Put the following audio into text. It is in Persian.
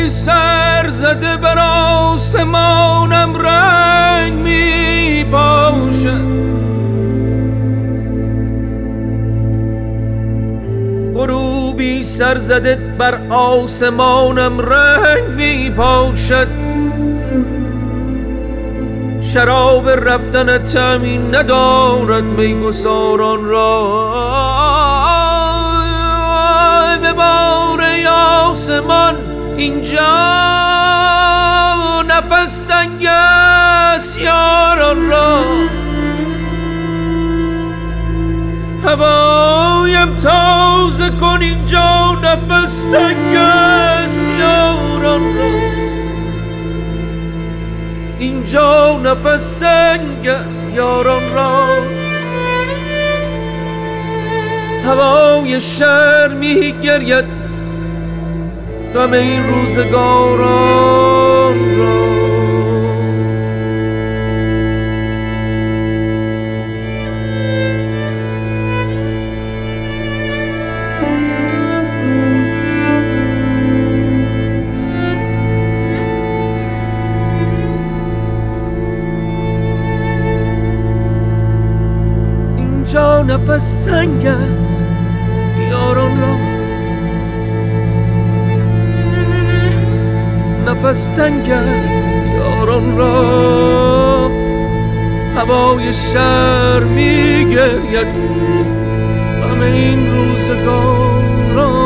غروبی سر زده بر آسمانم رنگ می پاشد، غروبی سر زده بر آسمانم رنگ می پاشد. شراب رفتن طعمی ندارد میگساران را، به بار آسمان اینجا نفس تنگ است یاران را. هوایم تازه کن اینجا نفس تنگ است یاران را، اینجا نفس تنگ است یاران را. هوای شهر می گرید غم این روزگاران را. اینجا نفس تنگ است یاران را، نفس تنگ است یاران را. هوای شهر می گرید غم این روزگاران